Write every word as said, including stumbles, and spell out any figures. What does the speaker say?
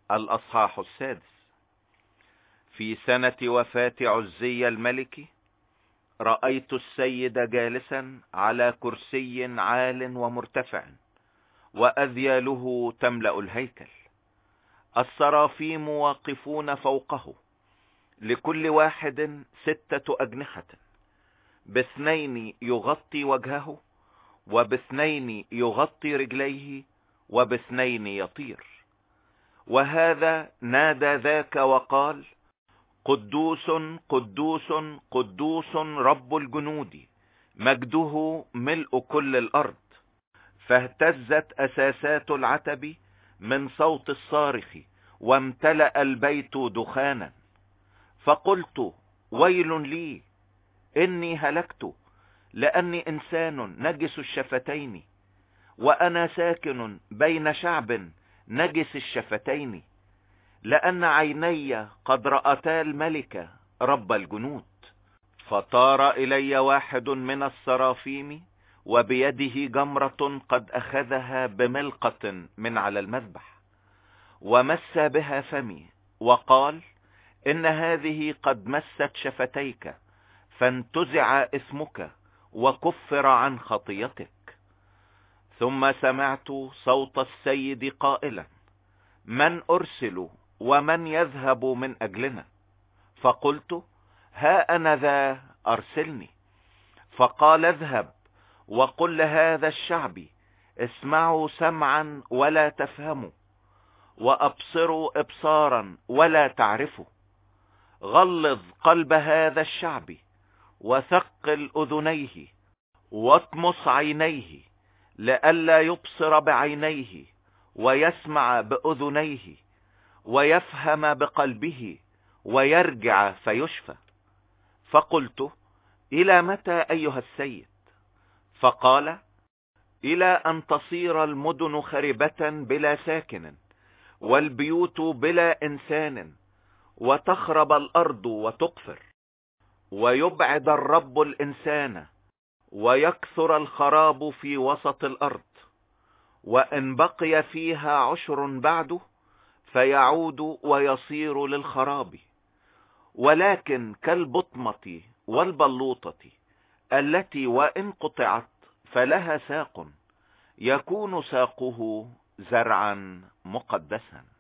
الأصحاح السادس. في سنة وفاة عزي الملك رأيت السيد جالسا على كرسي عال ومرتفع، وأذياله تملأ الهيكل. السرافيم واقفون فوقه، لكل واحد ستة أجنحة، باثنين يغطي وجهه، وباثنين يغطي رجليه، وباثنين يطير. وهذا نادى ذاك وقال: قدوس قدوس قدوس رب الجنود، مجده ملء كل الأرض. فاهتزت أساسات العتب من صوت الصارخ، وامتلأ البيت دخانا. فقلت: ويل لي، إني هلكت، لأني إنسان نجس الشفتين، وأنا ساكن بين شعب نجس الشفتين، لأن عيني قد رأتا الملك رب الجنود. فطار إلي واحد من السرافيم، وبيده جمرة قد أخذها بملقة من على المذبح، ومس بها فمي، وقال: إن هذه قد مست شفتيك، فانتزع إثمك وكفر عن خطيتك. ثم سمعت صوت السيد قائلا: من أرسل ومن يذهب من أجلنا؟ فقلت: ها أنا ذا، أرسلني. فقال: اذهب وقل لهذا الشعب: اسمعوا سمعا ولا تفهموا، وأبصروا إبصارا ولا تعرفوا. غلظ قلب هذا الشعب، وثقل أذنيه، واطمس عينيه، لئلا يبصر بعينيه، ويسمع بأذنيه، ويفهم بقلبه، ويرجع فيشفى. فقلت: إلى متى أيها السيد؟ فقال: إلى أن تصير المدن خربة بلا ساكن، والبيوت بلا إنسان، وتخرب الأرض وتقفر، ويبعد الرب الإنسان، ويكثر الخراب في وسط الأرض. وإن بقي فيها عشر بعده، فيعود ويصير للخراب. ولكن كالبطمة والبلوطة التي وإن قطعت فلها ساق، يكون ساقه زرعا مقدسا.